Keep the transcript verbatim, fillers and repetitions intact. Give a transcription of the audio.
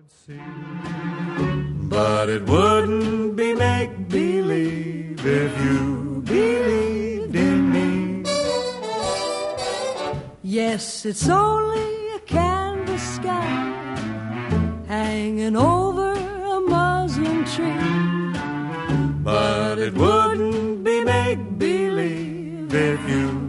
see. But it wouldn't be make-believe if you believed in me. Yes, it's only a canvas sky hanging over a muslin tree. But it wouldn't be make-believe if you